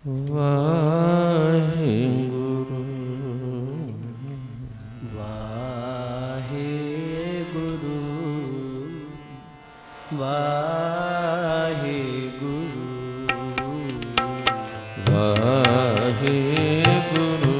ਵਾਹਿਗੁਰੂ ਵਾਹਿਗੁਰੂ ਵਾਹਿਗੁਰੂ ਵਾਹਿਗੁਰੂ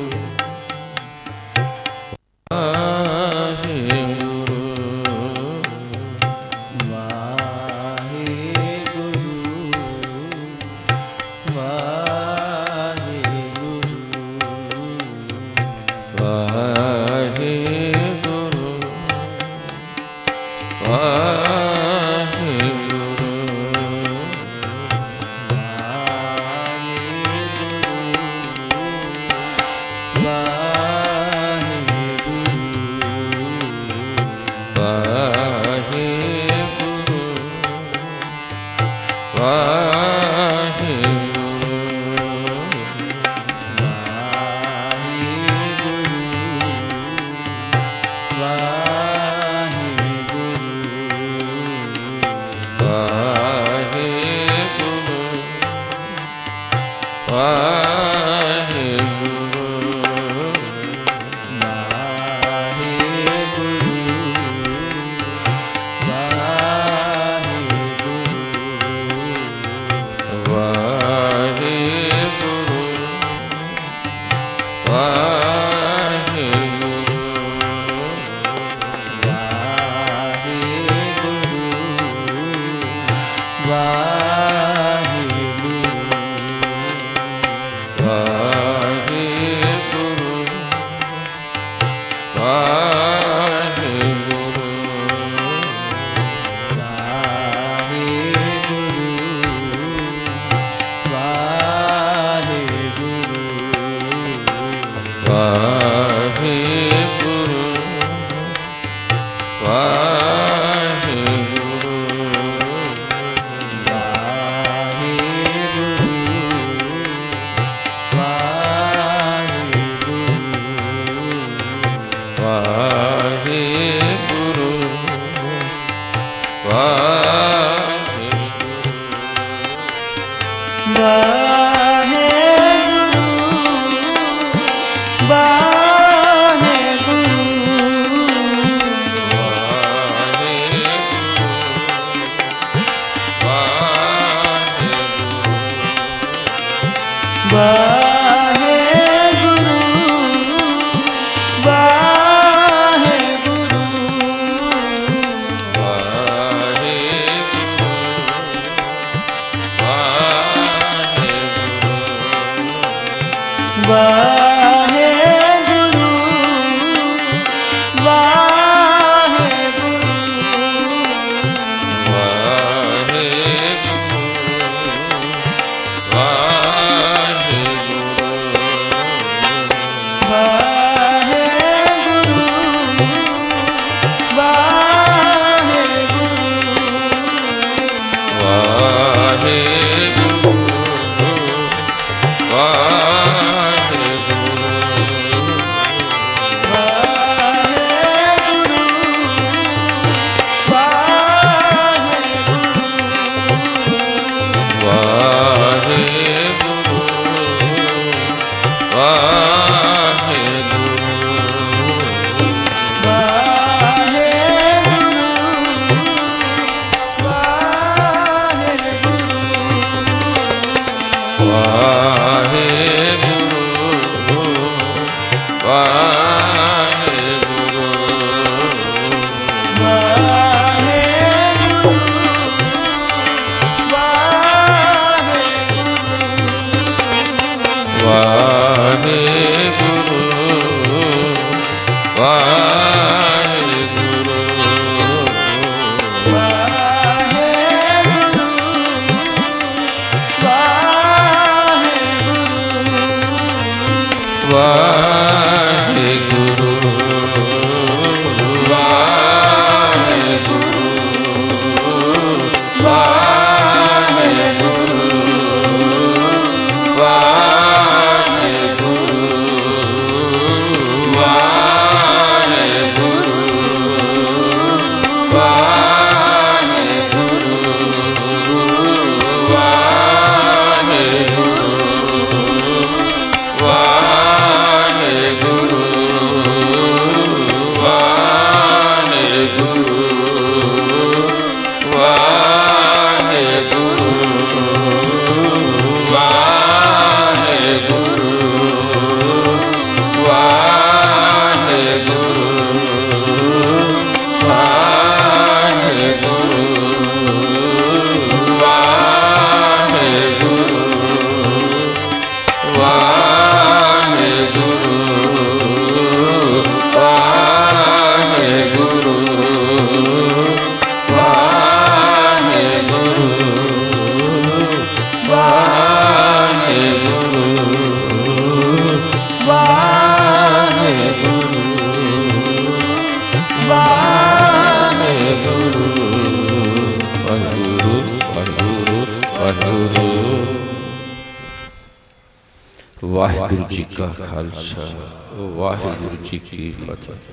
वाहिगुरु जी का खालसा वाहिगुरु जी की फतेह।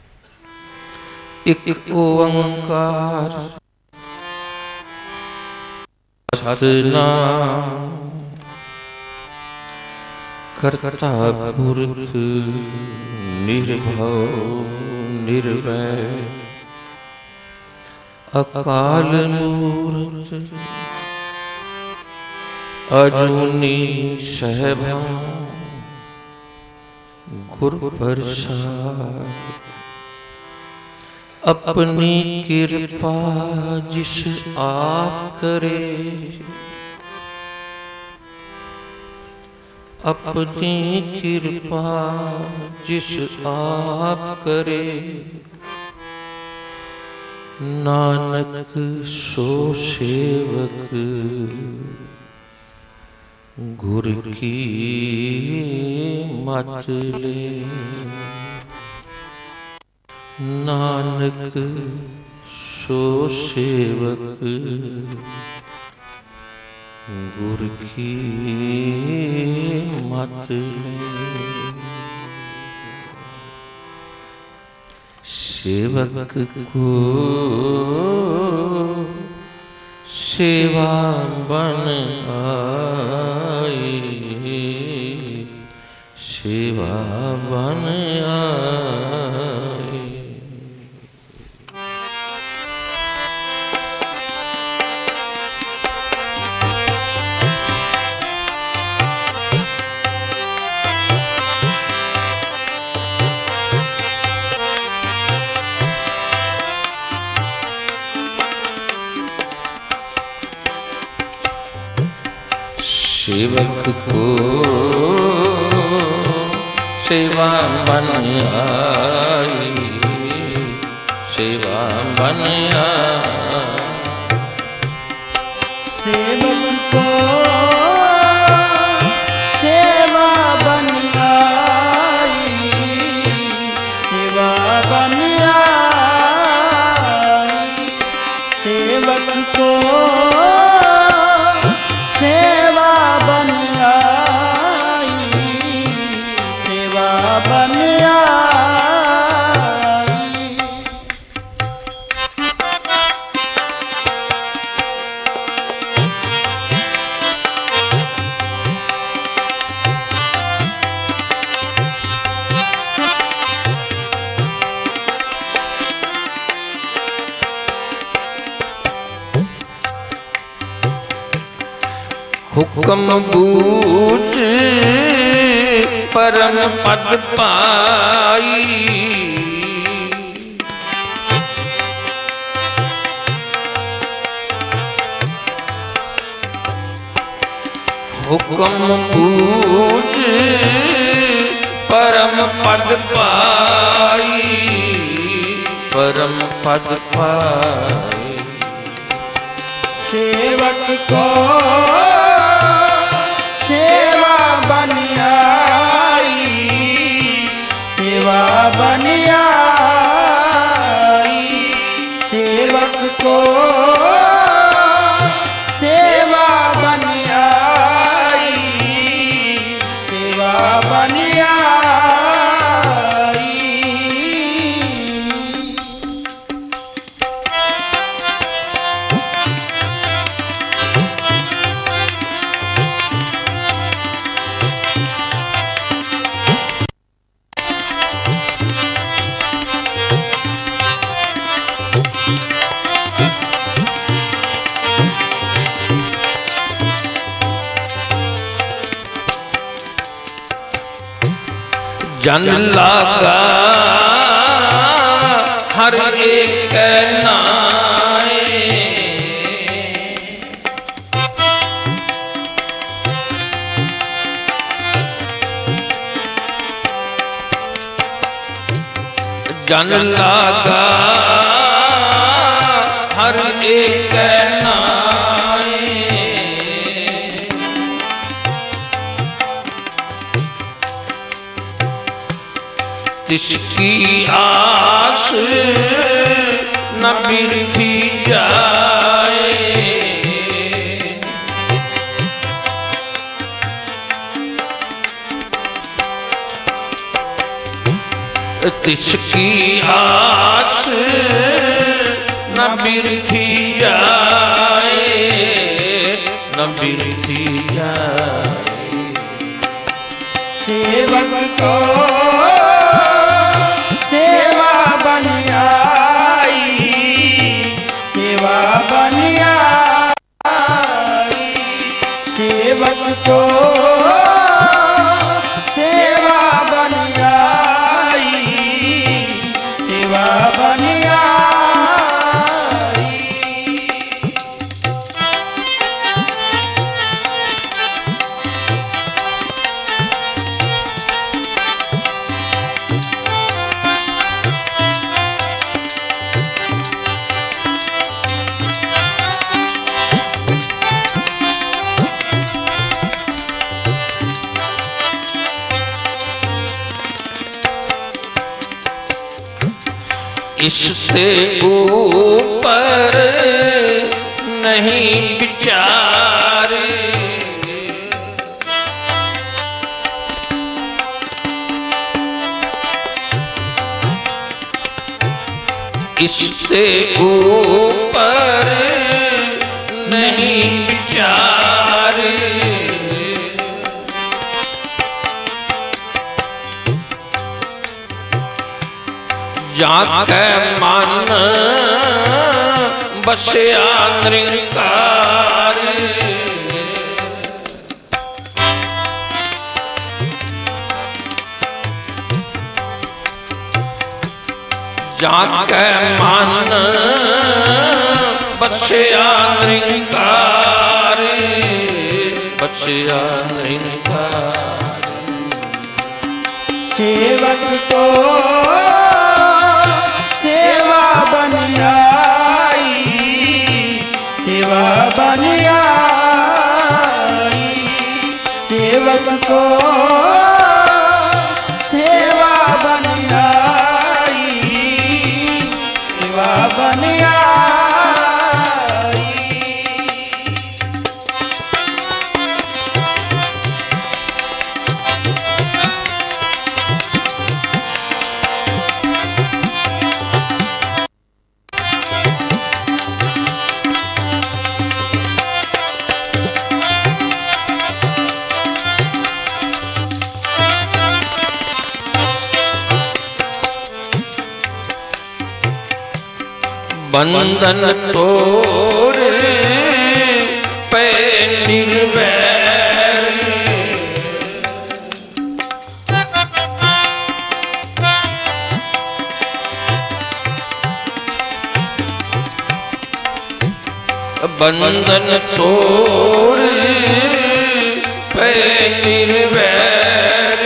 एक ओंकार सतनाम करता पुरख निर्भव निर्वैर अकाल मूरत अजूनी सहभं गुरु प्रसाद। अपनी कृपा जिस आप करे, अपनी कृपा जिस आप करे, नानक सो सेवक गुरु की मत ले। नानक सो सेवक गुरु की मत ले। सेवक को सेवा बन आई, सेवा बन आई। सेवक को सेवा बन आई, सेवा बन आई। सेवक को सेवा बन आई, सेवा बन आई। सेवक को सेवा बन आई, सेवा बन आई। हुक्म बूझ परम पद पाई, हुक्म बूझ परम पद पाई, परम पद पाई। सेवक को सेवा बन आई, सेवा बन आई। सेवक को सेवा बन आई, सेवा बन आई। जन लागा हर एक नाए, जन लागा हर एक नाए। जिसकी आस न बिरथी जाए, तिसकी आस न बिरथी जाए, न बिरथी जाए। सेवक को सेवा बन आई, सेवा बन आई। सेवक को सेवा बन आई, सेवा बन आई। इससे ऊपर नहीं विचार, इससे ऊपर नहीं विचार। जाके मन बसया निरंकार, जाके मन बसया निरंकार, बसया निरंकार। सेवक को सेवा बन आई, सेवा बन आई। सेवक को सेवा बन आई, सेवा बन आई। बंधन तोड़ पे निर्वैर, बंधन तोड़ पे निर्वैर।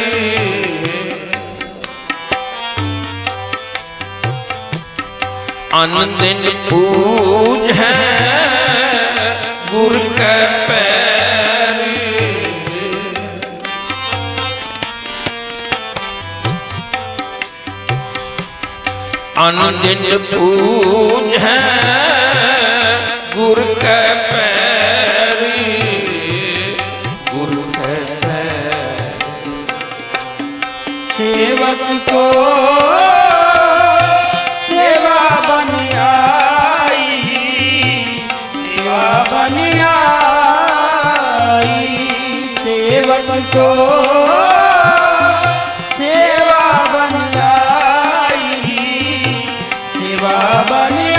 अनदिन पूज है गुरु के पैर, अनदिन पूज है गुरु के पैर, गुरु के पैर। सेवक को सेवा बन आई, सेवा बन आई। सेवक को सेवा बन आई, सेवा बन आई।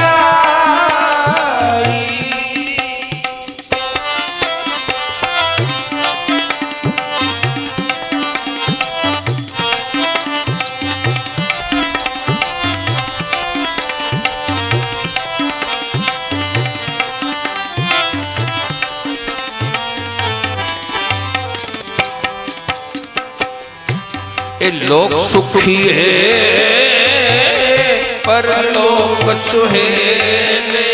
लोक सुखी है पर लोक सुहेले,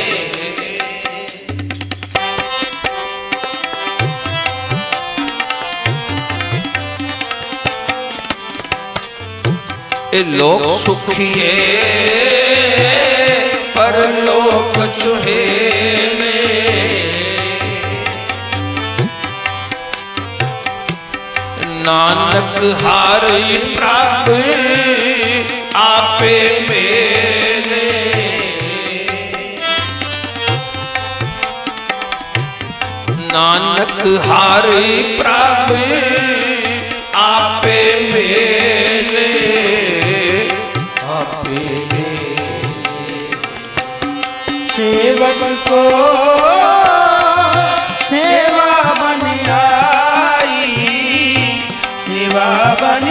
लोक सुखी है पर लोक सुहेले। नानक हारि प्राप्त आपे मेले। नानक हारी प्रभ आपे मेले, आपे मेले। सेवक को सेवा बन आई, सेवा बन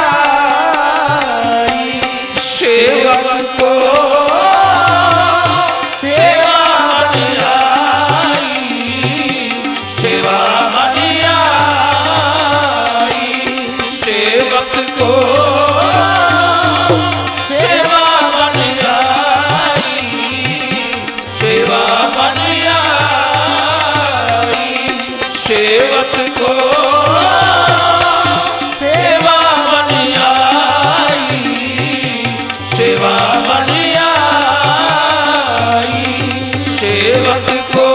आई। सेवक को सेवा बन आई, सेवा बन आई। सेवक को सेवा बन आई, सेवा बन आई। सेवक को सेवा बन आई, सेवा बन आई। सेवक को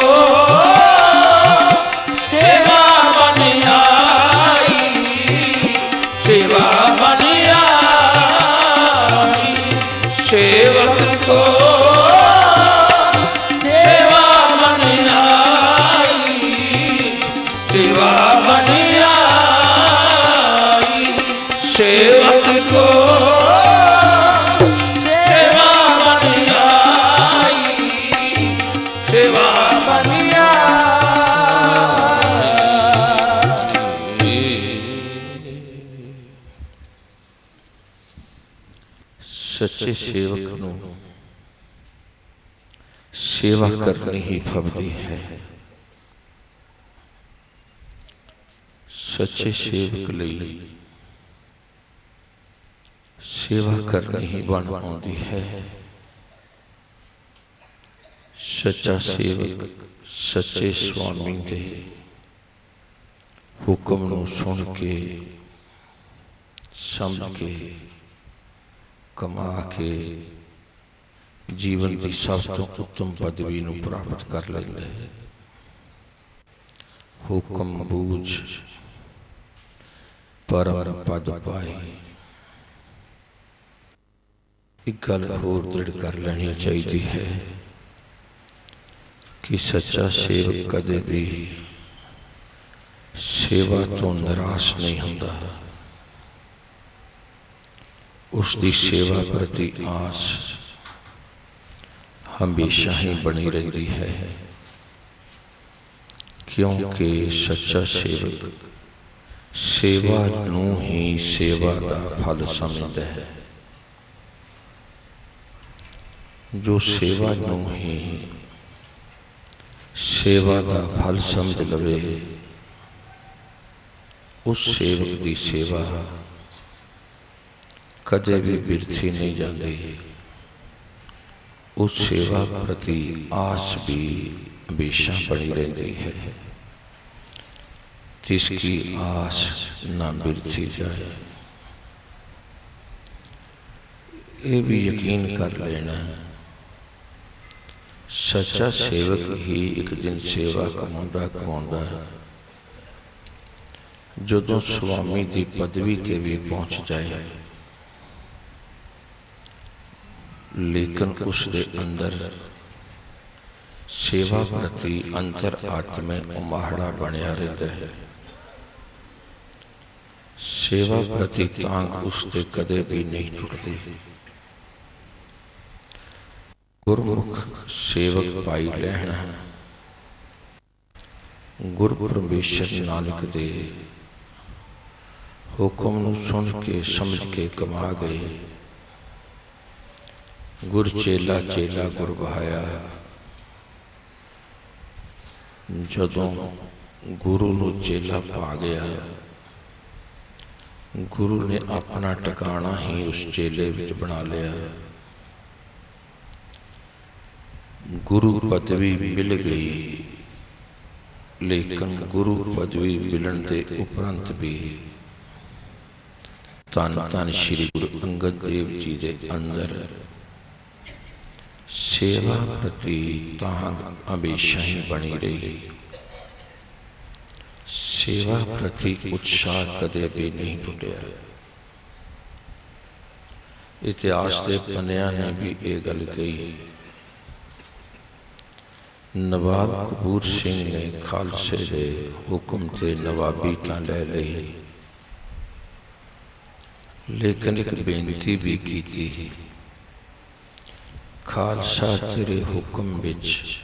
सेवा बन आई, सेवा बन आई। सेवक को सेवा बन आई, सेवा बन आई। सेवक को सेवा बन आई, सेवा बन आई। सच्चे सेवक नूं सेवा करनी ही फबदी है। सच्चे सेवक लई सेवा करनी ही बन आउंदी है। सच्चा सेवक सच्चे स्वामी दे हुक्म नूं सुन के समझ के कमा के जीवन की सब तो उत्तम पदवी नूं प्राप्त कर लैंदा है। हुक्म बूझ परम पद पाए। एक गल होर दृढ़ कर लेनी चाहिए है कि सच्चा सेवक कदे भी सेवा तो निराश नहीं होता। उसकी सेवा प्रति आस हमेशा ही बनी रहती है, क्योंकि सच्चा सेवक सेवा नूं ही सेवा का फल समझता है। जो सेवा नूं ही सेवा का फल समझ लवे, उस सेवक की सेवा कदे भी बिरथी नहीं जाती। उस सेवा प्रति आस भी हमेशा बनी रहती है, जिसकी आस न बिरथी जाए। ये भी यकीन कर लेना, सच्चा सेवक ही एक दिन सेवा कमाउंदा कमाउंदा जदों स्वामी की पदवी ते भी पहुंच जाए, लेकिन उसके अंदर सेवा प्रति अंतर आत्मा उमाहड़ा बनया रहता है। सेवा प्रति तांग उससे कदे भी नहीं टुटती। गुरमुख सेवक पाई लैना, गुरु परमेश्वर नानक दे हुक्म नूं सुन के समझ के कमा गए। गुर चेला चेला गुर बहाया। जदों गुरु नूं चेला पा गया, गुरु ने अपना टिकाना ही उस चेले विच बना लिया। गुरु पदवी मिल गई, लेकिन गुरु पदवी मिलन के उपरंत भी धन धन श्री गुरु अंगद देव जी के अंदर सेवा प्रति तांग हमेशा ही बनी रही। सेवा प्रति उत्साह कदे भी नहीं टूटा। इतिहास के पन्नियां ने भी ये गल कही। नवाब कपूर सिंह ने खालसे के हुक्म से नवाबी तां लै लई, लेकिन एक बेनती भी की, खालसा तेरे हुक्म विच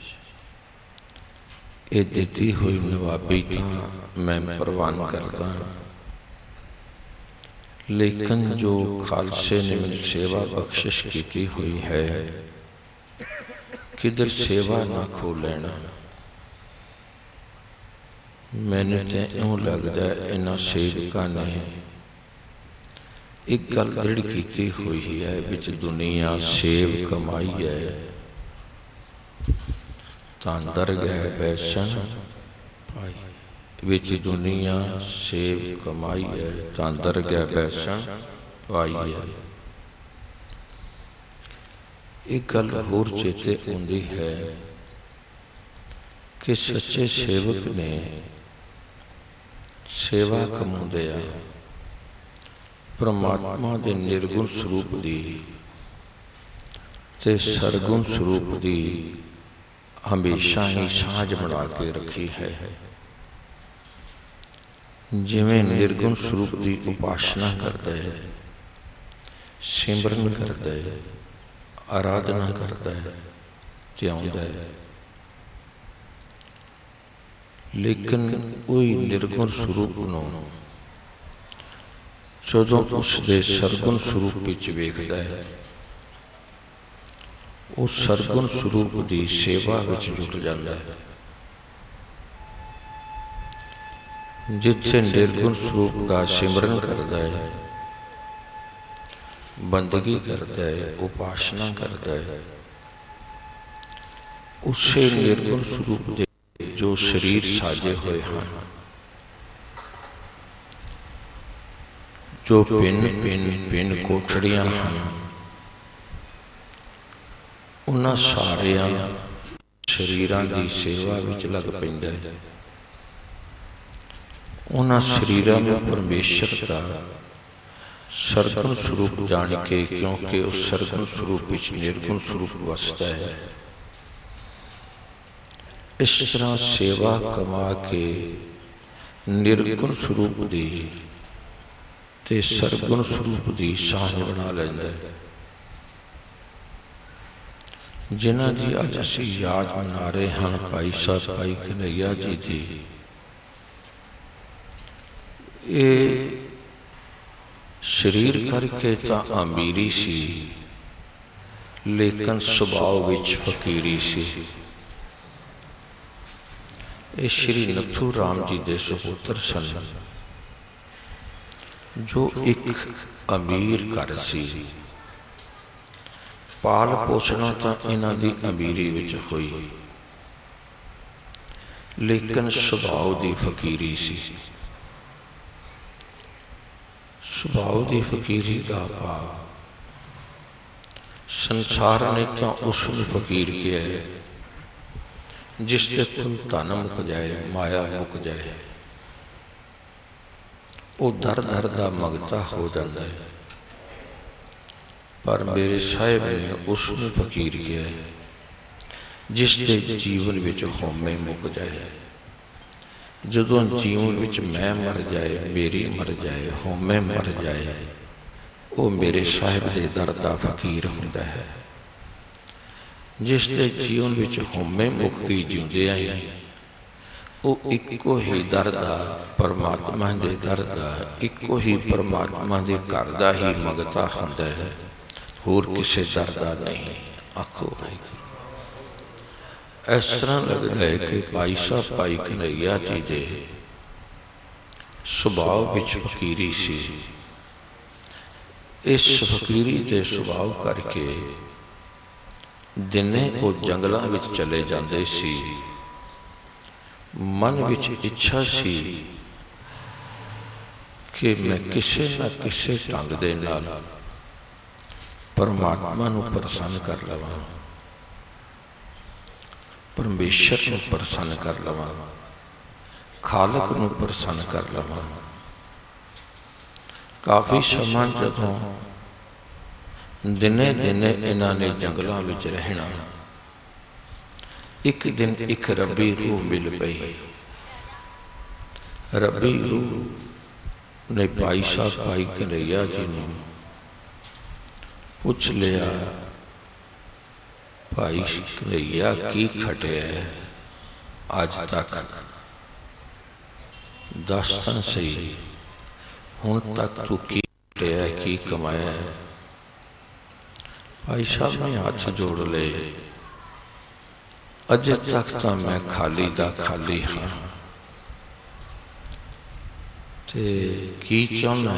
ये दिती हुई नवाबी तां मैं प्रवान करदा, लेकिन जो खालसे ने मेरी सेवा बख्शिश की हुई है, किधर सेवा ना खो लेना। मैनू तो इउं लगता है इन्हां सेवकां ने एक गल दृढ़ की हुई है, विच दुनिया सेव कमाई है तां दरगह बैसन पाई, विच दुनिया सेव कमाई है तां दरगह बैसन पाई है। एक गल होर चेते आउंदी है कि सच्चे सेवक ने सेवा कमाउंदिया परमात्मा के निर्गुण स्वरूप की ते सरगुण स्वरूप की हमेशा ही साझ बना के रखी है। जिवें निर्गुण स्वरूप की उपासना करता है, सिमरन करता है, आराधना करता है, चाहता है, लेकिन वही निर्गुण स्वरूप को जदों उसके सरगुण स्वरूप विच वेखदा है, उस सरगुण स्वरूप की सेवा विच जुट जाता है। जिथे निर्गुण स्वरूप का सिमरन करता है, बंदगी करता है, उपासना करता है, उसे निर्गुण स्वरूप के जो शरीर साजे हुए हैं, जो भिन्न भिन्न भिन्न कोठड़ियां हैं, उन्हां सारिया शरीरां की सेवा विच लग पैंदा है। उन्हां शरीरां नूं परमेश्वर का सरगुण स्वरूप जान के, क्योंकि उस सरगुण स्वरूप विच निर्गुण स्वरूप वसदा है, इस तरह सेवा कमा के निर्गुण स्वरूप की ते सरगुण स्वरूप की साझ बना लैंदा है। जिन्हां दी अज असीं याद मना रहे हैं, भाई साहब भाई कन्हैया जी की, ये शरीर करके तो अमीरी सी, लेकिन सुभाव विच फकीरी सी। ये श्री नथू राम जी दे सपुत्र सन, जो एक अमीर घर सी। पाल पोषणा तो इन्हां दी अमीरी विच हुई, लेकिन सुभाव दी फकीरी सी। सुभाव की फकीरी का भाव, संसार ने तो उसनूं फकीर किया है जिसके कोल धन मुक जाए, माया मुक जाए, वो दर दर का मंगता हो जाता है। पर मेरे साहिब ने उसनूं फकीर किया है जिसके जीवन विच होमे मुक जाए। जदों जीवन विच मैं मर जाए, मेरी मर जाए, होमे मर जाए, वो मेरे साहिब के दर का फकीर हुंदा है। जिसके जीवन विच होमे मुक्ति जींदे आई, वो इक्को ही दर का परमात्मा के दर का, इक्को ही परमात्मा के घर का ही मंगता हुंदा है, होर किसी दर का नहीं। आखो इस तरह लगता है कि भाई साहब भाई कन्हैया जी के सुभाव विच फकीरी सी। इस फकीरी के सुभाव करके दिने वो जंगलों में चले जाते सी। मन विच इच्छा सी कि मैं किसी न किसी ढंग दे नाल परमात्मा नूं प्रसन्न कर लवां, परमेश्वर को प्रसन्न कर लवां, खालक को प्रसन्न कर लवां। काफ़ी समा जदों ਦਿਨੇ ਦਿਨੇ ਇਹਨਾਂ ਨੇ ਜੰਗਲਾਂ ਵਿੱਚ ਰਹਿਣਾ। ਇੱਕ ਦਿਨ ਇੱਕ ਰੱਬੀ ਰੂਹ ਮਿਲ ਪਈ। ਰੱਬੀ ਰੂਹ ਨੇ ਭਾਈ ਸਾਹਿਬ ਭਾਈ ਕਨ੍ਹਈਆ ਜੀ ਨੂੰ ਪੁੱਛ ਲਿਆ, ਭਾਈ ਕਨ੍ਹਈਆ ਕੀ ਖਟਿਆ ਅੱਜ ਤੱਕ? ਦੱਸ ਤਾਂ ਸਹੀ, ਹੁਣ ਤੱਕ ਤੂੰ ਕੀ ਖਟਿਆ, ਕੀ ਕਮਾਇਆ? ਭਾਈ ਸਾਹਿਬ ਨੇ ਹੱਥ ਜੋੜ ਲਏ, ਅਜੇ ਤੱਕ ਤਾਂ ਮੈਂ ਖਾਲੀ ਦਾ ਖਾਲੀ ਹਾਂ। ਤੇ ਕੀ ਚਾਹੁੰਦਾ?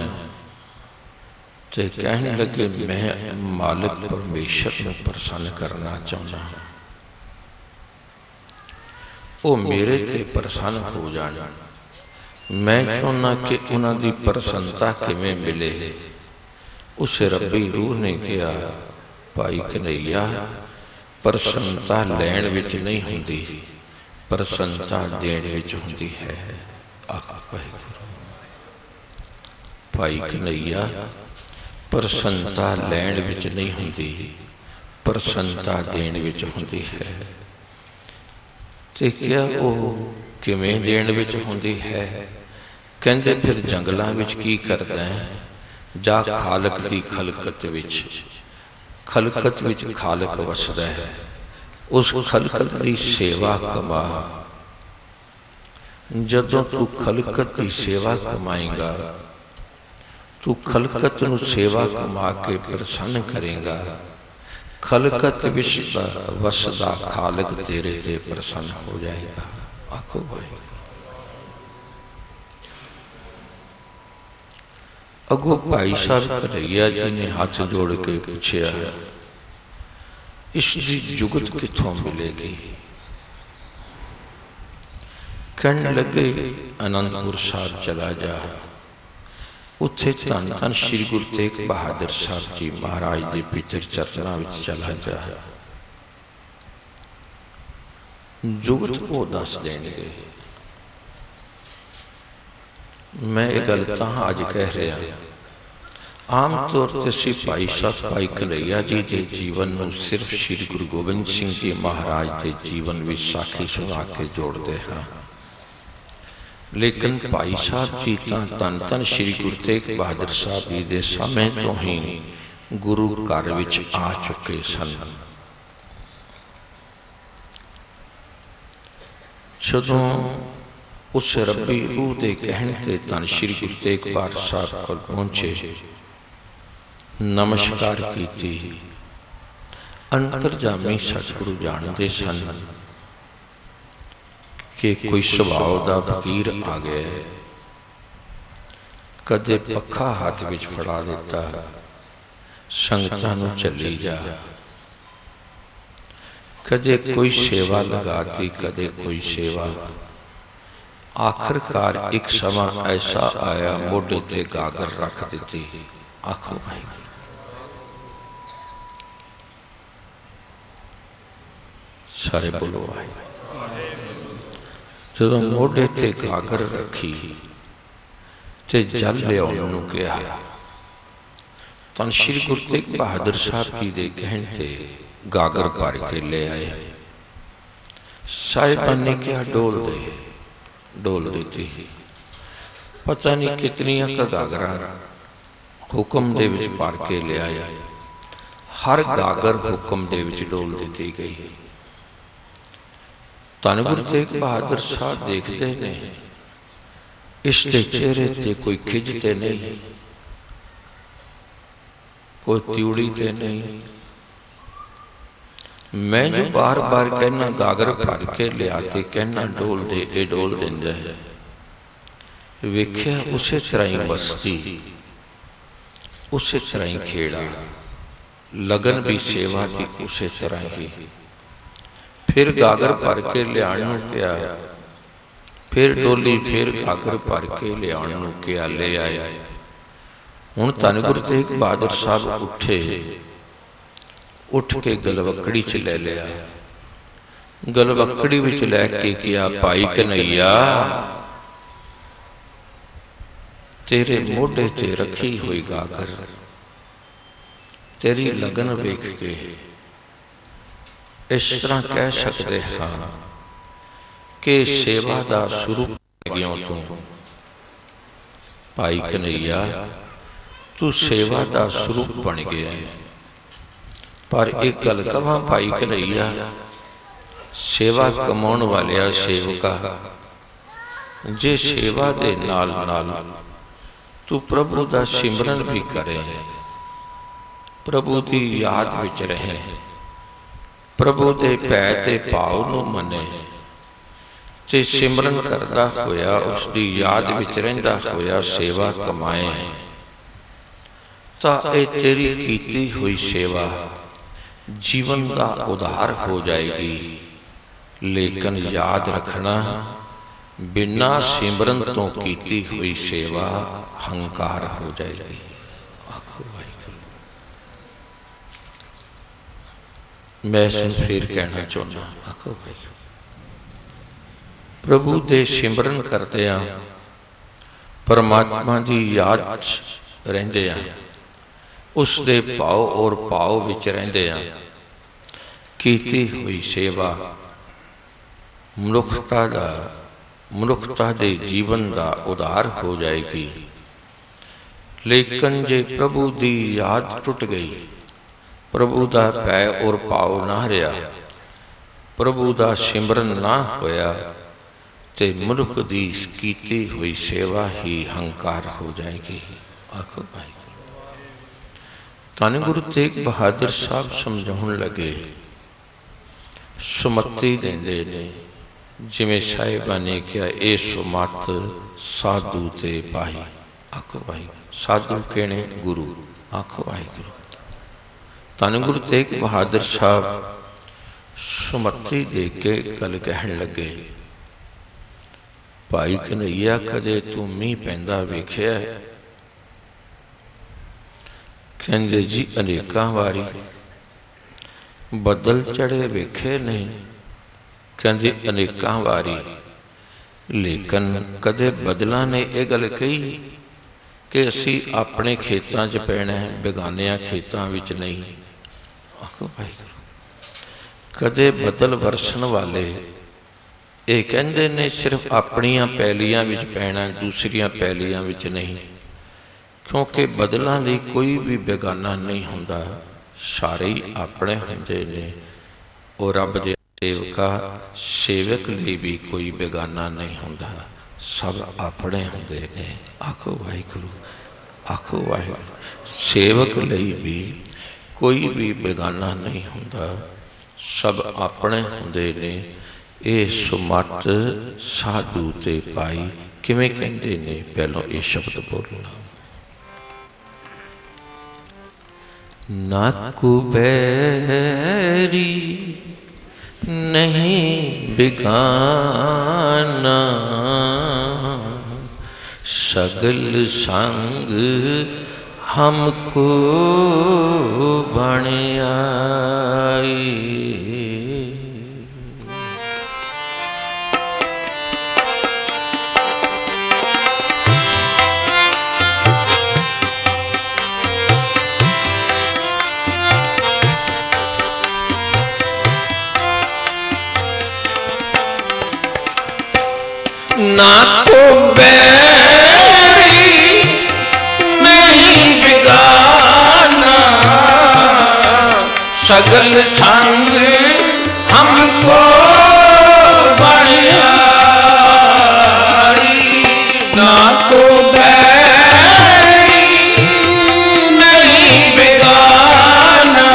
ਤੇ ਕਹਿਣ ਲੱਗੇ, ਮੈਂ ਮਾਲਕ ਪਰਮੇਸ਼ਰ ਨੂੰ ਪ੍ਰਸੰਨ ਕਰਨਾ ਚਾਹੁੰਦਾ ਹਾਂ। ਉਹ ਮੇਰੇ ਤੇ ਪ੍ਰਸੰਨ ਹੋ ਜਾਣ। ਮੈਂ ਚਾਹੁੰਦਾ ਕਿ ਉਹਨਾਂ ਦੀ ਪ੍ਰਸੰਨਤਾ ਕਿਵੇਂ ਮਿਲੇ। ਉਸ ਰੱਬੀ ਰੂਹ ਨੇ ਕਿਹਾ, ਭਾਈ ਕਨ੍ਹਈਆ, ਪ੍ਰਸੰਨਤਾ ਲੈਣ ਵਿੱਚ ਨਹੀਂ ਹੁੰਦੀ, ਪ੍ਰਸੰਨਤਾ ਦੇਣ ਵਿੱਚ ਹੁੰਦੀ ਹੈ। ਆਖਾ ਵਾਹਿਗੁਰੂ। ਭਾਈ ਕਨ੍ਹਈਆ, ਪ੍ਰਸੰਨਤਾ ਲੈਣ ਵਿੱਚ ਨਹੀਂ ਹੁੰਦੀ, ਪ੍ਰਸੰਨਤਾ ਦੇਣ ਵਿੱਚ ਹੁੰਦੀ ਹੈ। ਤੇ ਕਿਹਾ, ਉਹ ਕਿਵੇਂ ਦੇਣ ਵਿੱਚ ਹੁੰਦੀ ਹੈ? ਕਹਿੰਦੇ, ਫਿਰ ਜੰਗਲਾਂ ਵਿੱਚ ਕੀ ਕਰਦਾ ਹੈ? ਜਾ ਖਾਲਕ ਦੀ ਖਲਕਤ ਵਿੱਚ, ਖਲਕਤ ਵਿੱਚ ਖਾਲਕ ਵਸਦਾ ਹੈ, ਉਸ ਖਲਕਤ ਦੀ ਸੇਵਾ ਕਮਾ। ਜਦੋਂ ਤੂੰ ਖਲਕਤ ਦੀ ਸੇਵਾ ਕਮਾਏਂਗਾ, ਤੂੰ ਖਲਕਤ ਨੂੰ ਸੇਵਾ ਕਮਾ ਕੇ ਪ੍ਰਸੰਨ ਕਰੇਗਾ, ਖਲਕਤ ਵਿੱਚ ਵਸਦਾ ਖਾਲਕ ਤੇਰੇ ਤੇ ਪ੍ਰਸੰਨ ਹੋ ਜਾਏਗਾ। ਆਖੋ ਭਾਈ। ਅੱਗੋਂ ਭਾਈ ਸਾਹਿਬ ਕਨ੍ਹਈਆ ਜੀ ਨੇ ਹੱਥ ਜੋੜ ਕੇ ਪੁੱਛਿਆ, ਇਸ ਦੀ ਜੁਗਤ ਕਿੱਥੋਂ ਮਿਲੇਗੀ? ਕਹਿਣ ਲੱਗੇ, ਅਨੰਦਪੁਰ ਸਾਹਿਬ ਚਲਾ ਜਾ, ਉੱਥੇ ਧੰਨ ਧੰਨ ਸ਼੍ਰੀ ਗੁਰੂ ਤੇਗ ਬਹਾਦਰ ਸਾਹਿਬ ਜੀ ਮਹਾਰਾਜ ਦੇ ਪਿੱਤਰ ਚਰਨਾਂ ਵਿੱਚ ਚਲਾ ਜਾ। ਜੁਗਤ ਉਹ ਦੱਸ ਦੇਣਗੇ। ਮੈਂ ਇਹ ਗੱਲ ਤਾਂ ਅੱਜ ਕਹਿ ਰਿਹਾ, ਆਮ ਤੌਰ ਤੇ ਅਸੀਂ ਭਾਈ ਸਾਹਿਬ ਭਾਈ ਕਨ੍ਹਈਆ ਜੀ ਦੇ ਜੀਵਨ ਨੂੰ ਸਿਰਫ ਸ਼੍ਰੀ ਗੁਰੂ ਗੋਬਿੰਦ ਸਿੰਘ ਜੀ ਮਹਾਰਾਜ ਦੇ ਜੀਵਨ ਵਿੱਚ ਸਾਖੀ ਸੁਣਾ ਕੇ ਜੋੜਦੇ ਹਾਂ। ਲੇਕਿਨ ਭਾਈ ਸਾਹਿਬ ਜੀ ਤਾਂ ਧੰਨ ਧੰਨ ਸ਼੍ਰੀ ਗੁਰੂ ਤੇਗ ਬਹਾਦਰ ਸਾਹਿਬ ਜੀ ਦੇ ਸਮੇਂ ਤੋਂ ਹੀ ਗੁਰੂ ਘਰ ਵਿੱਚ ਆ ਚੁੱਕੇ ਸਨ। ਜਦੋਂ ਉਸ ਰੱਬੀ ਰੂਹ ਦੇ ਕਹਿਣ ਤੇ ਧੰਨ ਸ਼੍ਰੀ ਗੁਰੂ ਤੇਗ ਬਹਾਦਰ ਸਾਹਿਬ ਕੋਲ ਪਹੁੰਚੇ, ਨਮਸਕਾਰ ਕੀਤੀ। ਅੰਤਰਜਾਮੀ ਸਤਿਗੁਰੂ ਜਾਣਦੇ ਸਨ ਕਿ ਕੋਈ ਸੁਭਾਅ ਦਾ ਫਕੀਰ ਆ ਗਿਆ। ਕਦੇ ਪੱਖਾ ਹੱਥ ਵਿੱਚ ਫੜਾ ਦਿੱਤਾ, ਸੰਗਤਾਂ ਨੂੰ ਚੱਲੀ ਜਾ। ਕਦੇ ਕੋਈ ਸੇਵਾ ਲਗਾਤੀ, ਕਦੇ ਕੋਈ ਸੇਵਾ। ਆਖਰਕਾਰ ਇੱਕ ਸਮਾਂ ਐਸਾ ਆਇਆ, ਮੋਢੇ ਤੇ ਗਾਗਰ ਰੱਖ ਦਿੱਤੀ। ਆਖੋ ਭਾਈ। ਸਾਰੇ ਬੋਲੋ ਭਾਈ। ਜਦੋਂ ਮੋਢੇ ਤੇ ਗਾਗਰ ਰੱਖੀ ਤੇ ਜਲ ਲਿਆਉਣ ਨੂੰ ਕਿਹਾ, ਤਾਂ ਸ਼੍ਰੀ ਗੁਰੂ ਤੇਗ ਬਹਾਦਰ ਸਾਹਿਬ ਜੀ ਦੇ ਕਹਿਣ ਤੇ ਗਾਗਰ ਭਰ ਕੇ ਲੈ ਆਏ। ਸਾਹਿਬਾਂ ਨੇ ਕਿਹਾ, ਡੋਲ ਦੇ। ਡੋਲ ਦਿੱਤੀ। ਪਤਾ ਨਹੀਂ ਕਿਤਨੀਆਂ ਕ ਗਾਗਰਾਂ ਹੁਕਮ ਦੇ ਵਿੱਚ ਭਰ ਕੇ ਲਿਆਇਆ। ਹਰ ਗਾਗਰ ਹੁਕਮ ਦੇ ਵਿੱਚ ਡੋਲ ਦਿੱਤੀ ਗਈ। ਧੰਨ ਗੁਰੂ ਤੇਗ ਬਹਾਦਰ ਸਾਹਿਬ ਦੇਖਦੇ ਨੇ, ਇਸ ਦੇ ਚਿਹਰੇ ਤੇ ਕੋਈ ਖਿਝ ਤੇ ਨਹੀਂ, ਕੋਈ ਤਿਉੜੀ ਤੇ ਨਹੀਂ। ਮੈਂ ਜੋ ਬਾਰ ਬਾਰ ਕਹਿਣਾ ਗਾਗਰ ਭਰ ਕੇ ਲਿਆ ਤੇ ਕਹਿਣਾ ਡੋਲ ਦੇ, ਇਹ ਡੋਲ ਦਿੰਦਾ ਹੈ। ਵੇਖਿਆ ਉਸੇ ਤਰ੍ਹਾਂ ਹੀ ਮਸਤੀ, ਉਸੇ ਤਰ੍ਹਾਂ ਹੀ ਖੇੜਾ, ਲਗਨ ਵੀ ਸੇਵਾ ਦੀ ਉਸੇ ਤਰ੍ਹਾਂ ਹੀ। ਫਿਰ ਗਾਗਰ ਭਰ ਕੇ ਲਿਆਉਣ ਨੂੰ ਕਿਹਾ, ਫਿਰ ਡੋਲੀ, ਫਿਰ ਗਾਗਰ ਭਰ ਕੇ ਲਿਆਉਣ ਨੂੰ ਕਿਹਾ, ਲੈ ਆਇਆ। ਹੁਣ ਧੰਨ ਗੁਰੂ ਤੇਗ ਬਹਾਦਰ ਸਾਹਿਬ ਉੱਠੇ, ਉੱਠ ਕੇ ਗਲਵੱਕੜੀ 'ਚ ਲੈ ਲਿਆ। ਗਲਵੱਕੜੀ ਵਿੱਚ ਲੈ ਕੇ ਕਿਹਾ, ਭਾਈ ਕਨ੍ਹਈਆ, ਤੇਰੇ ਮੋਢੇ ਤੇ ਰੱਖੀ ਹੋਈ ਗਾਗਰ तेरी लगन वेख के इस तरह कह सकते हाँ कि सेवा का स्वरूप गया तू भाई कन्हैया, तू सेवा का स्वरूप बन गया है। पर एक गल कहां भाई कन्हैया, सेवा कमाउण वालिया सेवका, जे सेवा दे नाल नाल तू प्रभु का सिमरन भी करे, प्रभु की याद विच रहे, प्रभु के भै ते भाव नूं मने ते सिमरन करदा होया उसकी याद विच रहिंदा होया सेवा कमाए, तां इह तेरी कीती हुई सेवा जीवन का उधार हो जाएगी। लेकिन याद रखना, बिना सिमरन तो कीती हुई सेवा हंकार हो जाएगी। मैं इस फिर कहना चाहना, आखो भाई प्रभु दे सिमरन करते हैं, परमात्मा की याद रहिंदे हैं, उस दे भाव और भाव विच रहिंदे हैं, कीती हुई सेवा मनुखता दे जीवन का उधार हो जाएगी। लेकिन जे प्रभु की याद टुट गई, प्रभु का भय और भाव ना रहा, प्रभु का सिमरन ना होया, ते मनुख की कीती हुई सेवा ही हंकार हो जाएगी। आखो भाई धन गुरु तेग बहादुर साहब समझाउण लगे, सुमति देंदे ने, जिमें साहिबा ने कहा ए सुमत साधु ते पाही। आखो भाई साधु कहने गुरु, आखो भाई गुरु। धन गुरु तेग बहादुर साहब सुमति दे के गल कहन लगे, भाई कन्हैया कदे तू मीह पैंदा वेखिया? कहंदे जी अनेकां वारी। बदल चढ़े वेखे नहीं? कहंदे अनेकां वारी। लेकिन कदे बदलों ने यह गल कही कि असी अपने खेतों च पैना है, बेगानिया खेतों विच नहीं। आखो भाई कदे बदल वरसन वाले ये कहते ने सिर्फ अपनिया पैलियां विच पैना, दूसरिया पैलियां विच नहीं, क्योंकि बदलों लिए कोई भी बेगाना नहीं होंदा, सारे ही अपने होंदे ने। और रब दे सेवका सेवक लिए भी कोई बेगाना नहीं होंदा, सब अपने होंदे ने। आखो वाहिगुरू, आखो वाहिगुरू। सेवक लिए भी कोई भी बेगाना नहीं होंदा, सब अपने होंदे ने। ये सुमत साधु ते पाई किवें कहंदे ने? पहलों ये शब्द बोलना, ना कुबैरी नहीं बिगाना, सगल संग हमको बन आई। ना तो बैरी नहीं बिगाना, सगल संग हमको बन आई। ना तो बैरी नहीं बिगाना,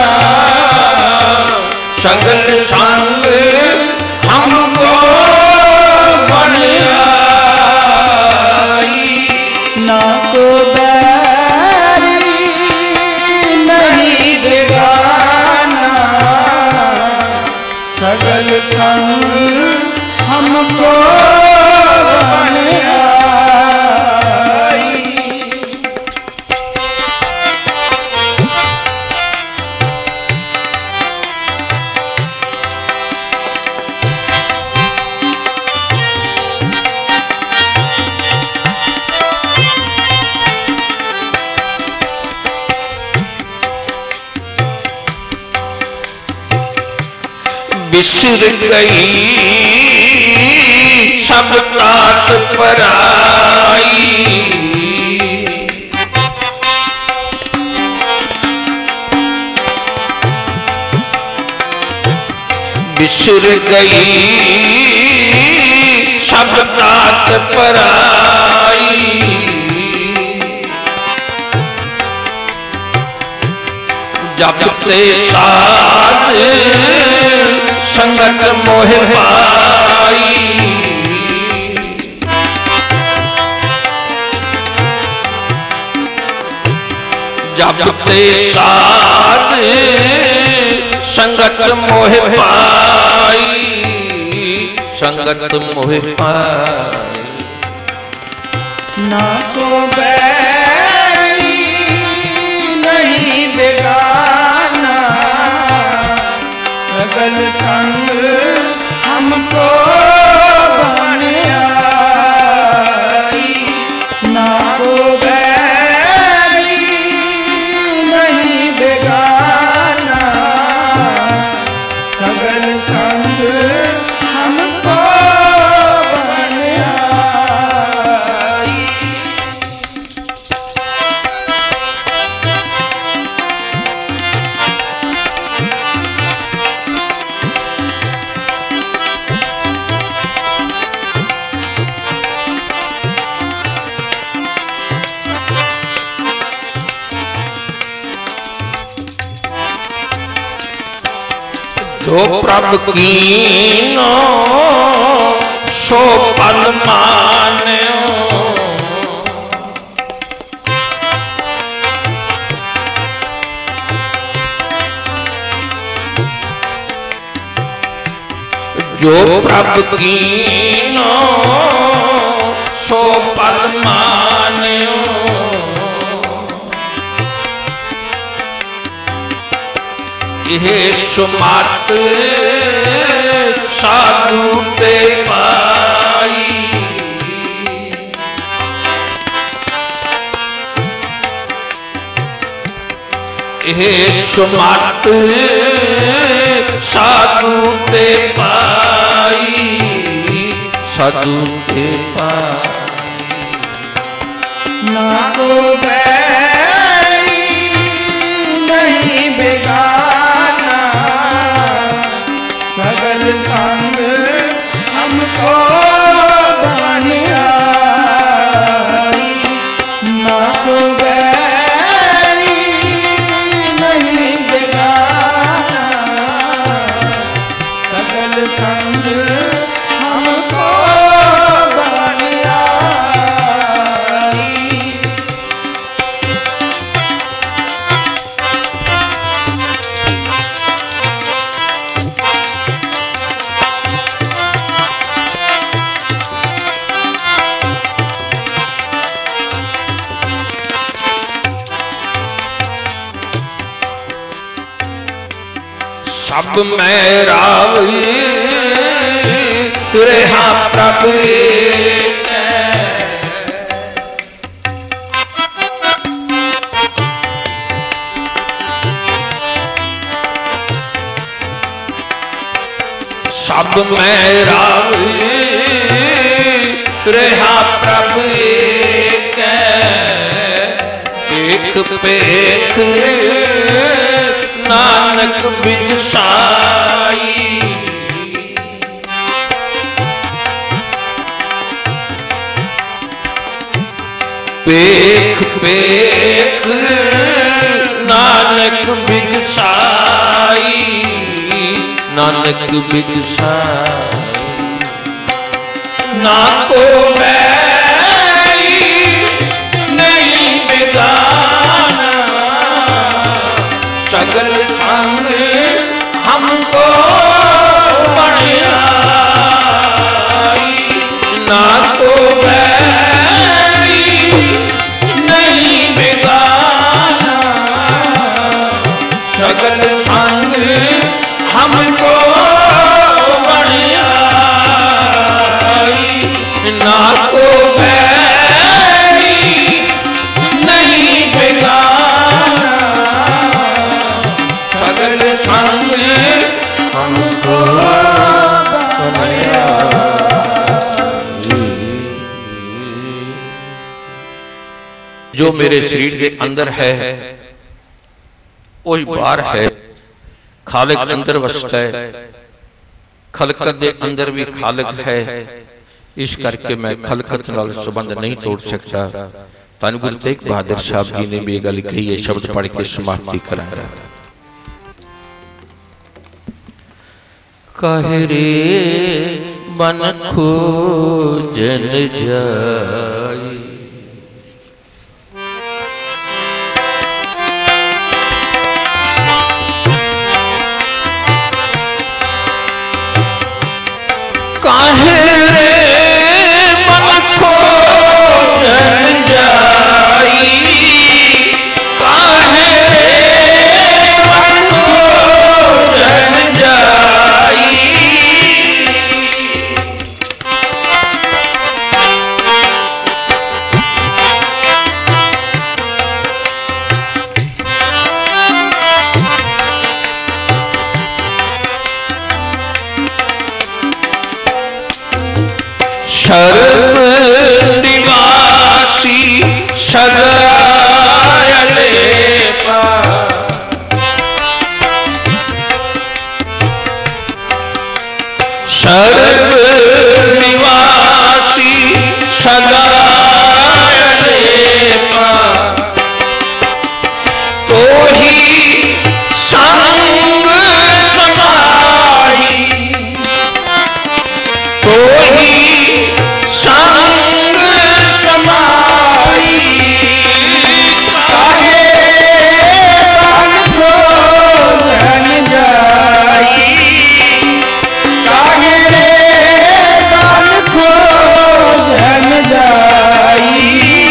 सगल संग हमको ना को बैरी नहीं बेगाना, सगल संग हमको बन आई। बिसर गई सब तात पराई। बिसर गई सब तात पराई। जपते साध संगत मोह पाई। जपते साध संगत मोह पाई। संगत मोह पाई। ना को बैरी नहीं बेगाना, सगल संग हमको बन आई। ना को बैरी नहीं बेगाना, सगल संग हमको बन आई। जो प्रभु कीनो सो पल मान्यो। जो प्रभु कीनो सो पल मान्यो। यह सुमत साधु ते पाई। यह सुमत साधु ते पाई। साधु ते पाई। ना को बैरी नहीं बेगाना, सगल संग हमको बन आई। ना को बैरी नहीं बेगाना, सगल संग हमको बन आई। सब मैं रावी रहा प्रभु एक। सब मैं रावी रहा प्रभु एक। एक पेख नानक बिगसाई। पेख पेख नानक बिगसाई। नानक बिगसाई। ना को बैरी नहीं बेगाना, सगल संग हमको बन आई। ना को बैरी नहीं बेगाना, सगल संग हमको बन आई। ना को जो मेरे शरीर के अंदर है वही बाहर है। खालिक अंदर वसता है, खलकत के अंदर भी खालिक है। इस करके मैं खलकत नाल संबंध नहीं तोड़ सकता। धन गुरु तेग बहादुर साहब जी ने भी गल कही है। शब्द पढ़ के समाप्ति करांगा। काहे रे मन खोजन जाई, काहे रे मन खोजन जाई, काहे रे मन खोजन जाई। सर्व निवासी सदा लेपा, सर्व निवासी सदा लेपा, तो ही संग समाई, तो ही संग समाई। काहे मन खोजन जाई, काहे रे मन खोजन जाई।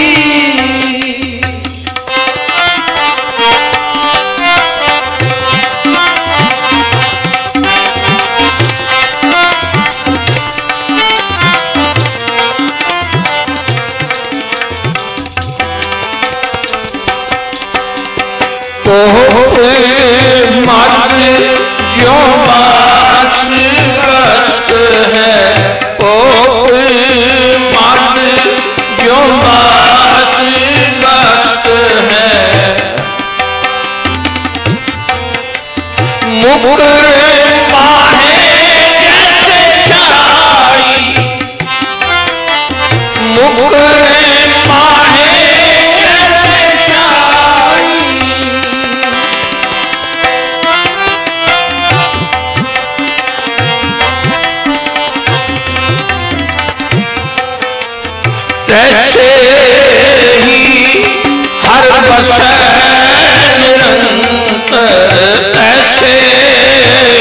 मत जो बास कष्ट है, मत जो बास कष्ट है, मुकर माहे जैसे छाई, मुकर माहे जैसे छाई। तैसे ही हर बसे निरंतर, तैसे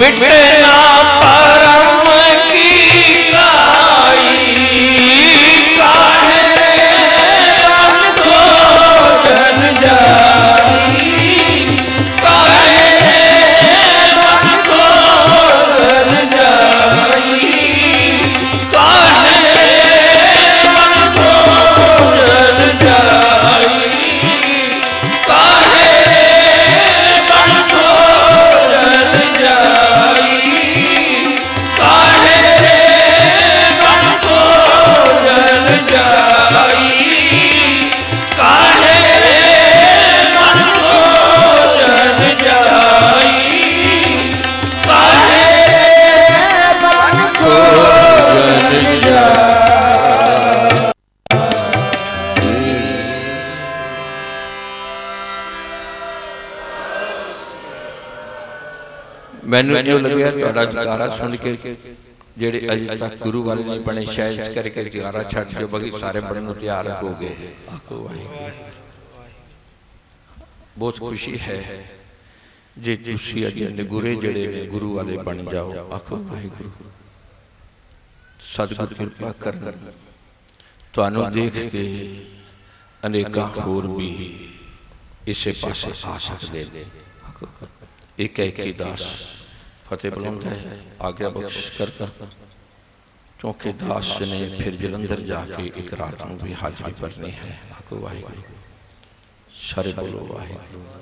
मिटना परम की काई, काहे मन को जन जाई, काहे मन को जन जाई, काहे मन को जन जाई, काहे मन को जन जाई, काहे मन को जन जाई, काहे मन को जन जाई, काहे मन को जन जाई। मैनू जो लगे तुहाडा जयकारा सुन के जेडे अजे तक गुरु वाले नहीं बने शायद इस करके जयकारा छड्ड दिओ, बाकी सारे बनने को तैयार हो गए। आखो वाहिगुरू। बहुत खुशी है जे तुसी अजे निगुरे जेडे ने गुरु वाले बन जाओ। आखो वाहिगुरू। सतगुर कृपा कर तुहानू देख के अनेकां होर भी इसे पासे आ सकते हैं। एक एक दास फतेह बुलंद है, आज्ञा बख्श कर, क्योंकि दास ने फिर जलंधर जाके एक रात में भी हाजिरी भरनी है। आखो वाहिगुरू। सारे बोलो वाहिगुरू।